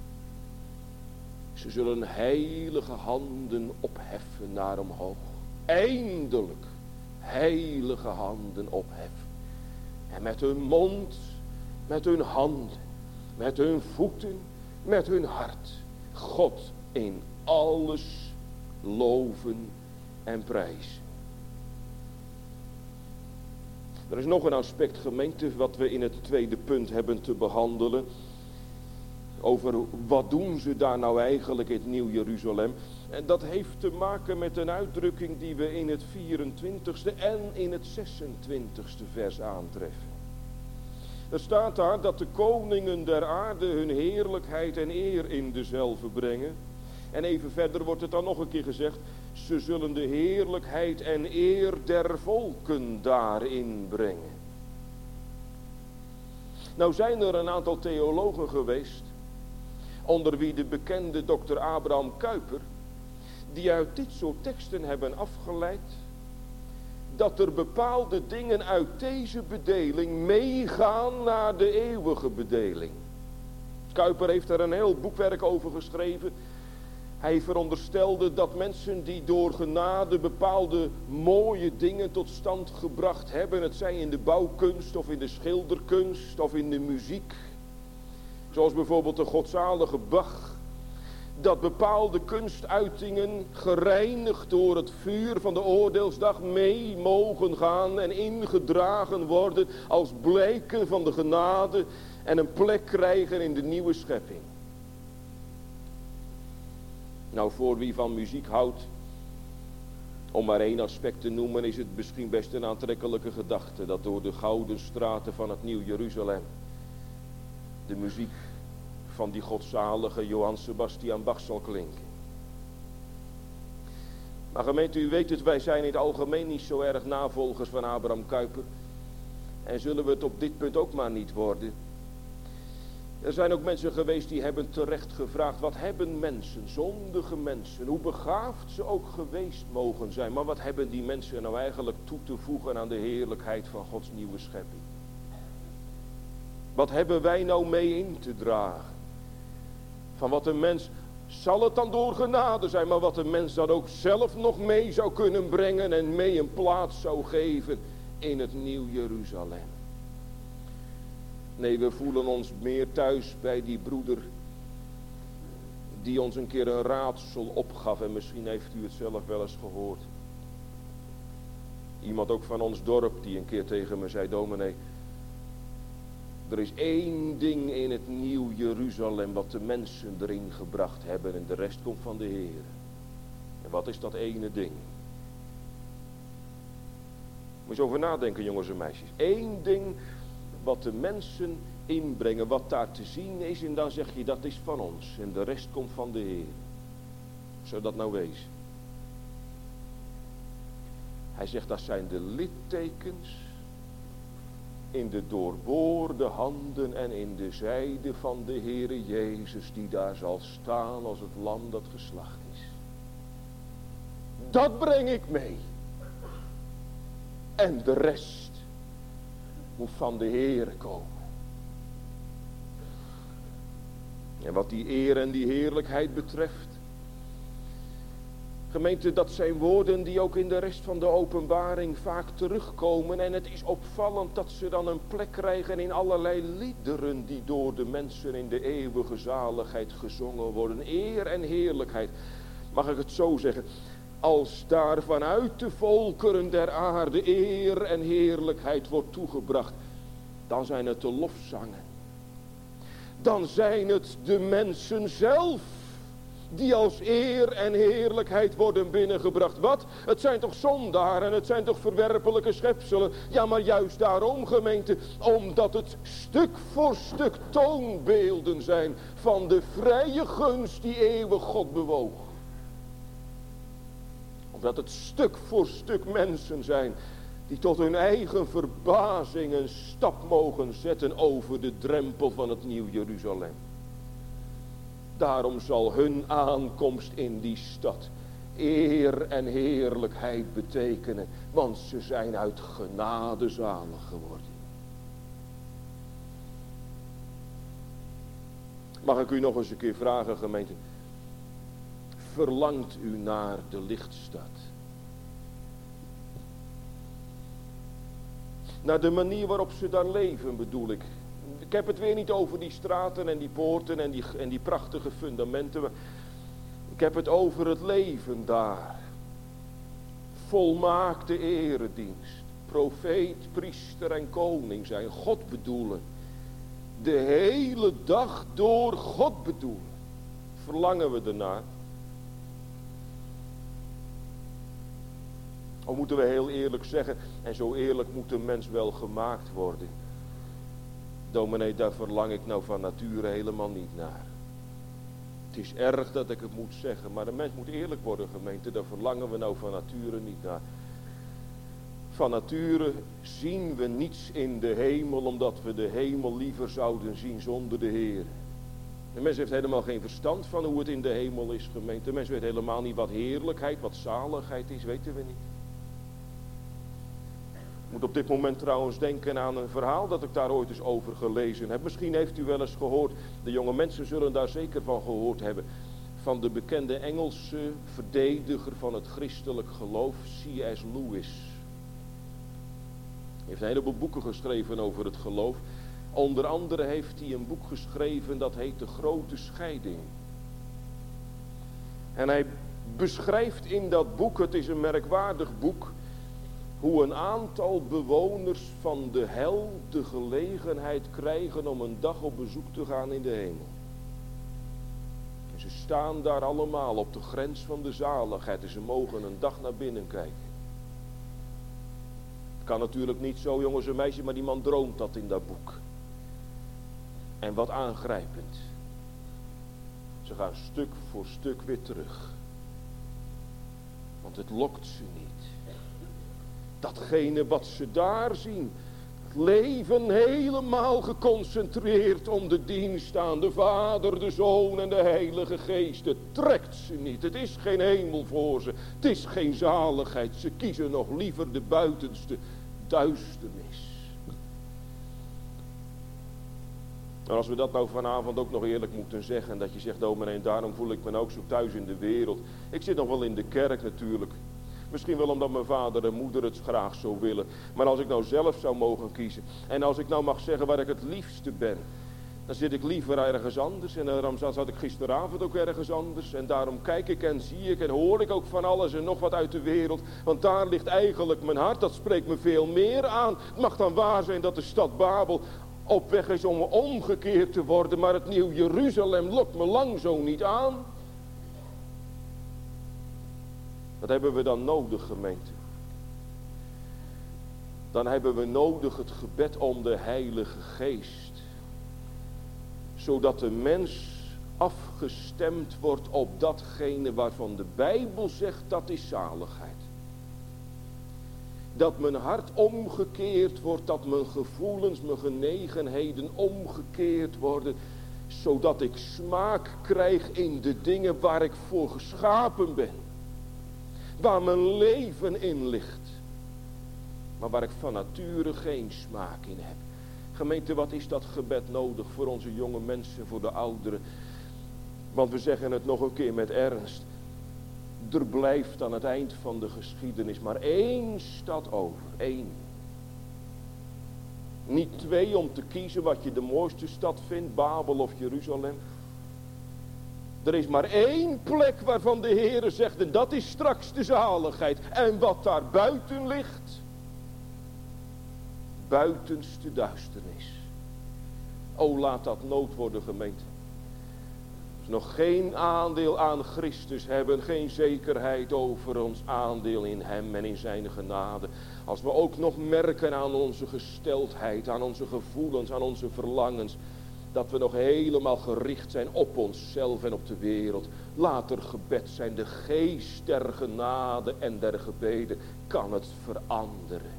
Ze zullen heilige handen opheffen naar omhoog. Eindelijk heilige handen opheffen. En met hun mond, met hun handen, met hun voeten, met hun hart, God in alles loven en prijzen. Er is nog een aspect, gemeente, wat we in het tweede punt hebben te behandelen. Over wat doen ze daar nou eigenlijk in het Nieuw Jeruzalem. En dat heeft te maken met een uitdrukking die we in het vierentwintigste en in het zesentwintigste vers aantreffen. Er staat daar dat de koningen der aarde hun heerlijkheid en eer in dezelve brengen. En even verder wordt het dan nog een keer gezegd. Ze zullen de heerlijkheid en eer der volken daarin brengen. Nou zijn er een aantal theologen geweest, onder wie de bekende dokter Abraham Kuyper, die uit dit soort teksten hebben afgeleid dat er bepaalde dingen uit deze bedeling meegaan naar de eeuwige bedeling. Kuyper heeft er een heel boekwerk over geschreven. Hij veronderstelde dat mensen die door genade bepaalde mooie dingen tot stand gebracht hebben, het zij in de bouwkunst of in de schilderkunst of in de muziek, zoals bijvoorbeeld de godzalige Bach, dat bepaalde kunstuitingen gereinigd door het vuur van de oordeelsdag mee mogen gaan en ingedragen worden als blijken van de genade en een plek krijgen in de nieuwe schepping. Nou, voor wie van muziek houdt, om maar één aspect te noemen, is het misschien best een aantrekkelijke gedachte dat door de gouden straten van het Nieuw Jeruzalem de muziek van die godzalige Johann Sebastian Bach zal klinken. Maar gemeente, u weet het, wij zijn in het algemeen niet zo erg navolgers van Abraham Kuyper. En zullen we het op dit punt ook maar niet worden. Er zijn ook mensen geweest die hebben terecht gevraagd, wat hebben mensen, zondige mensen, hoe begaafd ze ook geweest mogen zijn, maar wat hebben die mensen nou eigenlijk toe te voegen aan de heerlijkheid van Gods nieuwe schepping? Wat hebben wij nou mee in te dragen? Van wat een mens, zal het dan door genade zijn, maar wat een mens dan ook zelf nog mee zou kunnen brengen en mee een plaats zou geven in het Nieuw Jeruzalem. Nee, we voelen ons meer thuis bij die broeder die ons een keer een raadsel opgaf, en misschien heeft u het zelf wel eens gehoord. Iemand ook van ons dorp die een keer tegen me zei, dominee, er is één ding in het Nieuw Jeruzalem wat de mensen erin gebracht hebben en de rest komt van de Heer. En wat is dat ene ding? Moet je eens over nadenken, jongens en meisjes. Eén ding wat de mensen inbrengen, wat daar te zien is, en dan zeg je dat is van ons en de rest komt van de Heer. Zou dat nou wezen? Hij zegt dat zijn de littekens in de doorboorde handen en in de zijde van de Heere Jezus, die daar zal staan als het lam dat geslacht is. Dat breng ik mee. En de rest moet van de Heere komen. En wat die eer en die heerlijkheid betreft, gemeente, dat zijn woorden die ook in de rest van de openbaring vaak terugkomen. En het is opvallend dat ze dan een plek krijgen in allerlei liederen die door de mensen in de eeuwige zaligheid gezongen worden. Eer en heerlijkheid, mag ik het zo zeggen. Als daar vanuit de volkeren der aarde eer en heerlijkheid wordt toegebracht, dan zijn het de lofzangen. Dan zijn het de mensen zelf die als eer en heerlijkheid worden binnengebracht. Wat? Het zijn toch zondaren, het zijn toch verwerpelijke schepselen. Ja, maar juist daarom, gemeente, omdat het stuk voor stuk toonbeelden zijn van de vrije gunst die eeuwig God bewoog. Omdat het stuk voor stuk mensen zijn die tot hun eigen verbazing een stap mogen zetten over de drempel van het Nieuw Jeruzalem. Daarom zal hun aankomst in die stad eer en heerlijkheid betekenen, want ze zijn uit genade zalig geworden. Mag ik u nog eens een keer vragen, gemeente? Verlangt u naar de lichtstad? Naar de manier waarop ze daar leven, bedoel ik. Ik heb het weer niet over die straten en die poorten en die, en die prachtige fundamenten. Ik heb het over het leven daar. Volmaakte eredienst. profeet, priester en koning zijn. God bedoelen. De hele dag door God bedoelen. Verlangen we ernaar? Of moeten we heel eerlijk zeggen, en zo eerlijk moet een mens wel gemaakt worden. Dominee, daar verlang ik nou van nature helemaal niet naar. Het is erg dat ik het moet zeggen, maar een mens moet eerlijk worden, gemeente. Daar verlangen we nou van nature niet naar. Van nature zien we niets in de hemel, omdat we de hemel liever zouden zien zonder de Heer. De mens heeft helemaal geen verstand van hoe het in de hemel is, gemeente. De mens weet helemaal niet wat heerlijkheid, wat zaligheid is, weten we niet. Ik moet op dit moment trouwens denken aan een verhaal dat ik daar ooit eens over gelezen heb. Misschien heeft u wel eens gehoord, de jonge mensen zullen daar zeker van gehoord hebben. Van de bekende Engelse verdediger van het christelijk geloof, C S Lewis. Hij heeft een heleboel boeken geschreven over het geloof. Onder andere heeft hij een boek geschreven dat heet De Grote Scheiding. En hij beschrijft in dat boek, het is een merkwaardig boek, hoe een aantal bewoners van de hel de gelegenheid krijgen om een dag op bezoek te gaan in de hemel. En ze staan daar allemaal op de grens van de zaligheid en ze mogen een dag naar binnen kijken. Het kan natuurlijk niet zo, jongens en meisjes, maar die man droomt dat in dat boek. En wat aangrijpend. Ze gaan stuk voor stuk weer terug. Want het lokt ze niet. Datgene wat ze daar zien, het leven helemaal geconcentreerd om de dienst aan de Vader, de Zoon en de Heilige Geest. Het trekt ze niet, het is geen hemel voor ze, het is geen zaligheid. Ze kiezen nog liever de buitenste duisternis. En als we dat nou vanavond ook nog eerlijk moeten zeggen, dat je zegt, dominee, daarom voel ik me ook zo thuis in de wereld. Ik zit nog wel in de kerk natuurlijk. Misschien wel omdat mijn vader en moeder het graag zo willen. Maar als ik nou zelf zou mogen kiezen. En als ik nou mag zeggen waar ik het liefste ben. Dan zit ik liever ergens anders. En daarom zat ik gisteravond ook ergens anders. En daarom kijk ik en zie ik en hoor ik ook van alles en nog wat uit de wereld. Want daar ligt eigenlijk mijn hart. Dat spreekt me veel meer aan. Het mag dan waar zijn dat de stad Babel op weg is om omgekeerd te worden. Maar het nieuw Jeruzalem lokt me lang zo niet aan. Wat hebben we dan nodig, gemeente? Dan hebben we nodig het gebed om de Heilige Geest. Zodat de mens afgestemd wordt op datgene waarvan de Bijbel zegt dat is zaligheid. Dat mijn hart omgekeerd wordt, dat mijn gevoelens, mijn genegenheden omgekeerd worden. Zodat ik smaak krijg in de dingen waar ik voor geschapen ben. Waar mijn leven in ligt. Maar waar ik van nature geen smaak in heb. Gemeente, wat is dat gebed nodig voor onze jonge mensen, voor de ouderen? Want we zeggen het nog een keer met ernst. Er blijft aan het eind van de geschiedenis maar één stad over. Één. Niet twee om te kiezen wat je de mooiste stad vindt, Babel of Jeruzalem. Er is maar één plek waarvan de Heere zegt, en dat is straks de zaligheid. En wat daar buiten ligt, buitenste duisternis. O, laat dat nood worden, gemeente. Als we nog geen aandeel aan Christus hebben, geen zekerheid over ons aandeel in Hem en in Zijn genade. Als we ook nog merken aan onze gesteldheid, aan onze gevoelens, aan onze verlangens. Dat we nog helemaal gericht zijn op onszelf en op de wereld. Laat er gebed zijn. De geest der genade en der gebeden kan het veranderen.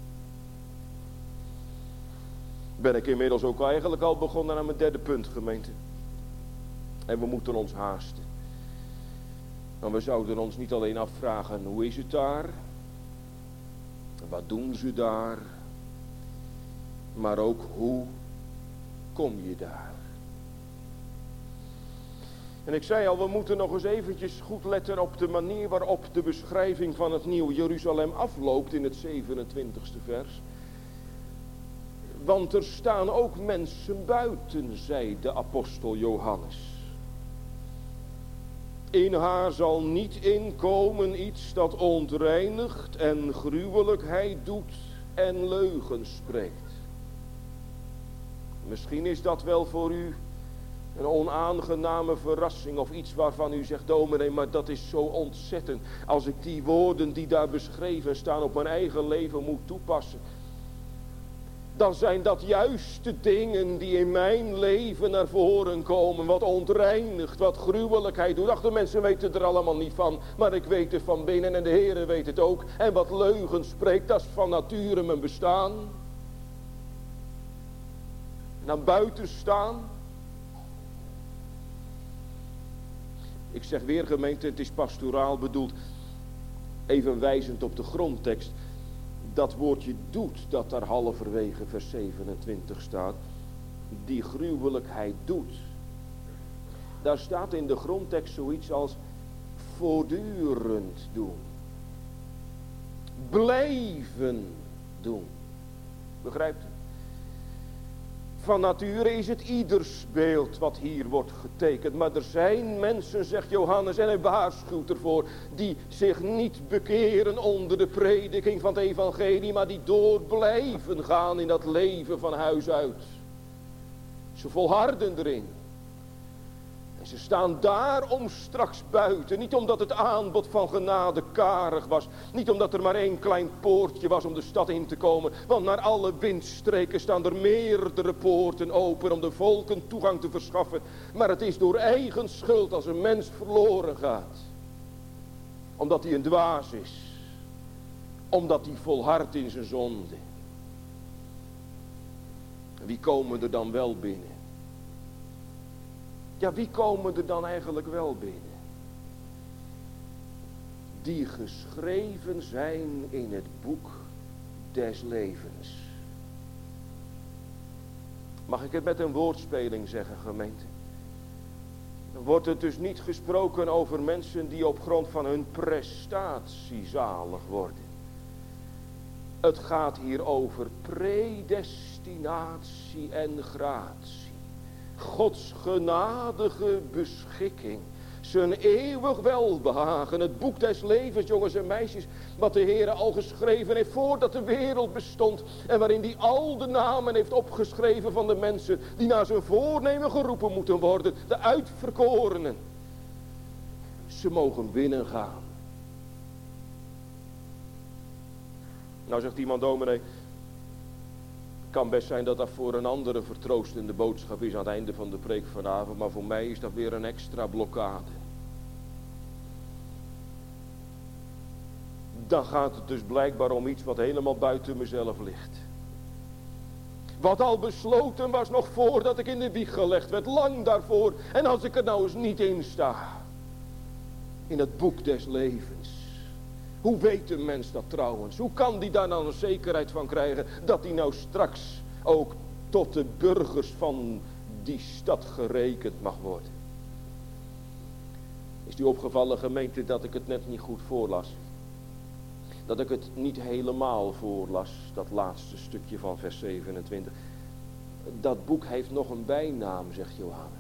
Ben ik inmiddels ook eigenlijk al begonnen aan mijn derde punt, gemeente. En we moeten ons haasten. Want we zouden ons niet alleen afvragen, hoe is het daar? Wat doen ze daar? Maar ook, hoe kom je daar? En ik zei al, we moeten nog eens eventjes goed letten op de manier waarop de beschrijving van het nieuw Jeruzalem afloopt in het zevenentwintigste vers. Want er staan ook mensen buiten, zei de apostel Johannes. In haar zal niet inkomen iets dat ontreinigt en gruwelijkheid doet en leugen spreekt. Misschien is dat wel voor u een onaangename verrassing of iets waarvan u zegt, dominee, maar dat is zo ontzettend. Als ik die woorden die daar beschreven staan op mijn eigen leven moet toepassen, dan zijn dat juist de dingen die in mijn leven naar voren komen. Wat ontreinigt, wat gruwelijkheid doet. Ach, de mensen weten er allemaal niet van, maar ik weet het van binnen en de Heere weet het ook. En wat leugen spreekt, dat is van nature mijn bestaan. En dan buiten staan. Ik zeg weer, gemeente, het is pastoraal bedoeld. Even wijzend op de grondtekst. Dat woordje doet, dat daar halverwege vers zevenentwintig staat. Die gruwelijkheid doet. Daar staat in de grondtekst zoiets als voortdurend doen. Blijven doen. Begrijpt u? Van nature is het ieders beeld wat hier wordt getekend. Maar er zijn mensen, zegt Johannes, en hij waarschuwt ervoor, die zich niet bekeren onder de prediking van het evangelie, maar die door blijven gaan in dat leven van huis uit. Ze volharden erin. En ze staan daarom straks buiten. Niet omdat het aanbod van genade karig was. Niet omdat er maar één klein poortje was om de stad in te komen. Want naar alle windstreken staan er meerdere poorten open om de volken toegang te verschaffen. Maar het is door eigen schuld als een mens verloren gaat. Omdat hij een dwaas is. Omdat hij volhardt in zijn zonde. Wie komen er dan wel binnen? Ja, wie komen er dan eigenlijk wel binnen? Die geschreven zijn in het boek des levens. Mag ik het met een woordspeling zeggen, gemeente? Dan wordt het dus niet gesproken over mensen die op grond van hun prestatie zalig worden. Het gaat hier over predestinatie en gratie. Gods genadige beschikking. Zijn eeuwig welbehagen. Het boek des levens, jongens en meisjes. Wat de Heer al geschreven heeft voordat de wereld bestond. En waarin hij al de namen heeft opgeschreven van de mensen. Die naar zijn voornemen geroepen moeten worden. De uitverkorenen. Ze mogen binnengaan. Nou zegt iemand, dominee. Kan best zijn dat dat voor een andere vertroostende boodschap is aan het einde van de preek vanavond. Maar voor mij is dat weer een extra blokkade. Dan gaat het dus blijkbaar om iets wat helemaal buiten mezelf ligt. Wat al besloten was nog voordat ik in de wieg gelegd werd. Lang daarvoor. En als ik er nou eens niet in sta. In het boek des levens. Hoe weet een mens dat trouwens? Hoe kan die daar nou een zekerheid van krijgen dat hij nou straks ook tot de burgers van die stad gerekend mag worden? Is u opgevallen, gemeente, dat ik het net niet goed voorlas? Dat ik het niet helemaal voorlas, dat laatste stukje van vers zevenentwintig. Dat boek heeft nog een bijnaam, zegt Johannes.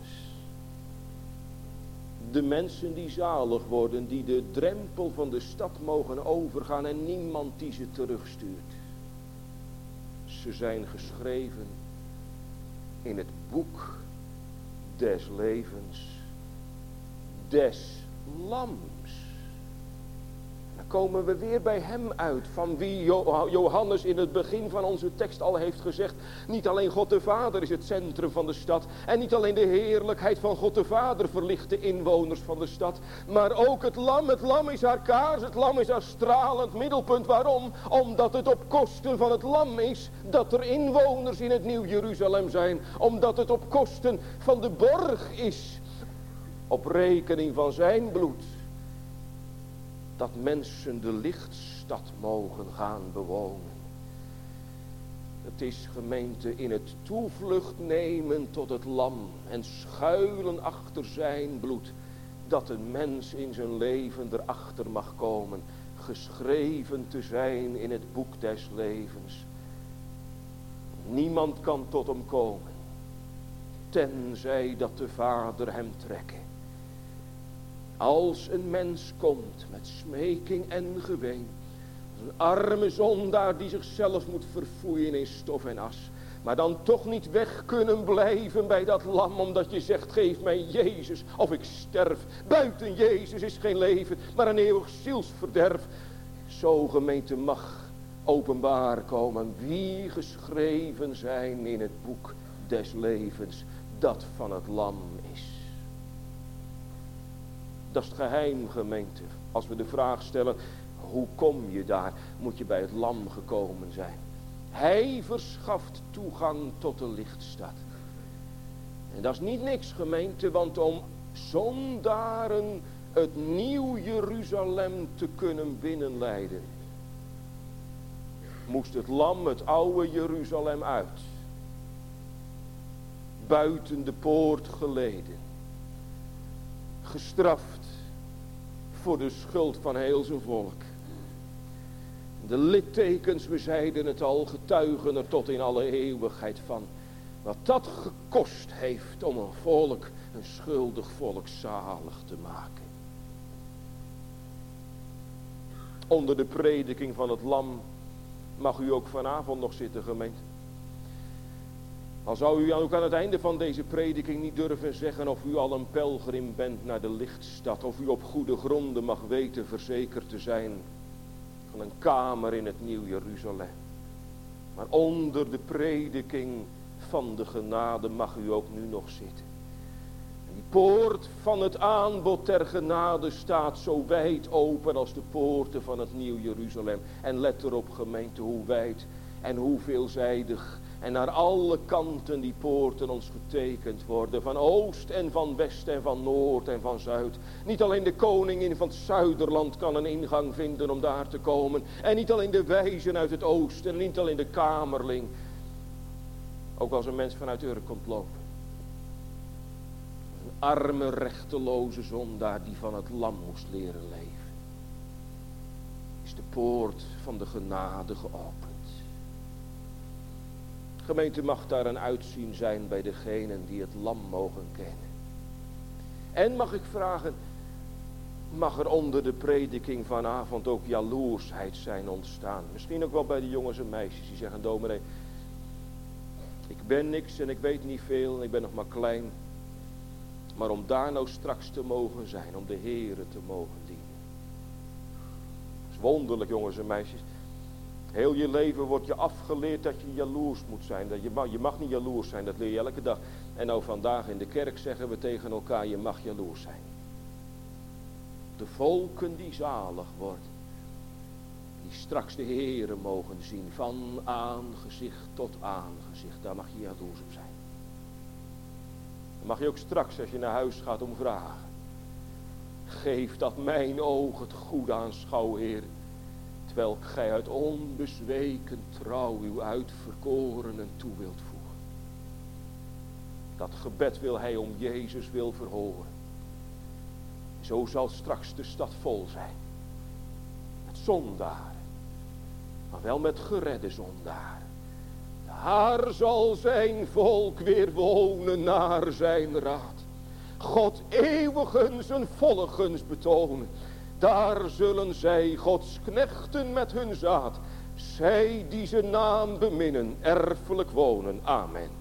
De mensen die zalig worden, die de drempel van de stad mogen overgaan en niemand die ze terugstuurt. Ze zijn geschreven in het boek des levens, des lams. Dan komen we weer bij hem uit, van wie Johannes in het begin van onze tekst al heeft gezegd. Niet alleen God de Vader is het centrum van de stad. En niet alleen de heerlijkheid van God de Vader verlicht de inwoners van de stad. Maar ook het lam. Het lam is haar kaars. Het lam is haar stralend middelpunt. Waarom? Omdat het op kosten van het lam is dat er inwoners in het Nieuw Jeruzalem zijn. Omdat het op kosten van de borg is. Op rekening van zijn bloed. Dat mensen de lichtstad mogen gaan bewonen. Het is, gemeente, in het toevlucht nemen tot het lam en schuilen achter zijn bloed, dat een mens in zijn leven erachter mag komen, geschreven te zijn in het boek des levens. Niemand kan tot hem komen, tenzij dat de Vader hem trekke. Als een mens komt met smeking en geween, Een arme zondaar die zichzelf moet verfoeien in stof en as. Maar dan toch niet weg kunnen blijven bij dat lam. Omdat je zegt, geef mij Jezus of ik sterf. Buiten Jezus is geen leven, maar een eeuwig zielsverderf. Zo gemeente mag openbaar komen wie geschreven zijn in het boek des levens. Dat van het lam is. Dat is het geheim, gemeente. Als we de vraag stellen, hoe kom je daar? Moet je bij het lam gekomen zijn. Hij verschaft toegang tot de lichtstad. En dat is niet niks, gemeente, want om zondaren het nieuw Jeruzalem te kunnen binnenleiden, moest het lam het oude Jeruzalem uit. Buiten de poort geleden. Gestraft voor de schuld van heel zijn volk. De littekens, we zeiden het al, getuigen er tot in alle eeuwigheid van. Wat dat gekost heeft om een volk, een schuldig volk, zalig te maken. Onder de prediking van het lam mag u ook vanavond nog zitten, gemeente. Al zou u ook aan het einde van deze prediking niet durven zeggen of u al een pelgrim bent naar de lichtstad. Of u op goede gronden mag weten verzekerd te zijn van een kamer in het Nieuw Jeruzalem. Maar onder de prediking van de genade mag u ook nu nog zitten. En die poort van het aanbod ter genade staat zo wijd open als de poorten van het Nieuw Jeruzalem. En let erop, gemeente, hoe wijd en hoe veelzijdig. En naar alle kanten die poorten ons getekend worden. Van oost en van west en van noord en van zuid. Niet alleen de koningin van het zuiderland kan een ingang vinden om daar te komen. En niet alleen de wijzen uit het oosten. En niet alleen de kamerling. Ook als een mens vanuit Ur komt lopen. Een arme rechteloze zondaar die van het lam moest leren leven. Is de poort van de genade geopend. Gemeente, mag daar een uitzien zijn bij degenen die het lam mogen kennen. En mag ik vragen, mag er onder de prediking vanavond ook jaloersheid zijn ontstaan? Misschien ook wel bij de jongens en meisjes die zeggen, dominee, ik ben niks en ik weet niet veel en ik ben nog maar klein. Maar om daar nou straks te mogen zijn, om de Heere te mogen dienen. Dat is wonderlijk, jongens en meisjes. Heel je leven wordt je afgeleerd dat je jaloers moet zijn. Dat je, mag, je mag niet jaloers zijn, dat leer je elke dag. En nou vandaag in de kerk zeggen we tegen elkaar, je mag jaloers zijn. De volken die zalig worden. Die straks de Heere mogen zien, van aangezicht tot aangezicht. Daar mag je jaloers op zijn. Dan mag je ook straks als je naar huis gaat om vragen. Geef dat mijn oog het goede aanschouwen, Heer. Terwijl gij uit onbezweken trouw uw uitverkorenen toe wilt voegen. Dat gebed wil hij om Jezus wil verhoren. Zo zal straks de stad vol zijn. Met zondaren. Maar wel met geredde zondaren. Daar zal zijn volk weer wonen naar zijn raad. God eeuwigen zijn volgens betonen. Daar zullen zij Gods knechten met hun zaad, zij die zijn naam beminnen, erfelijk wonen. Amen.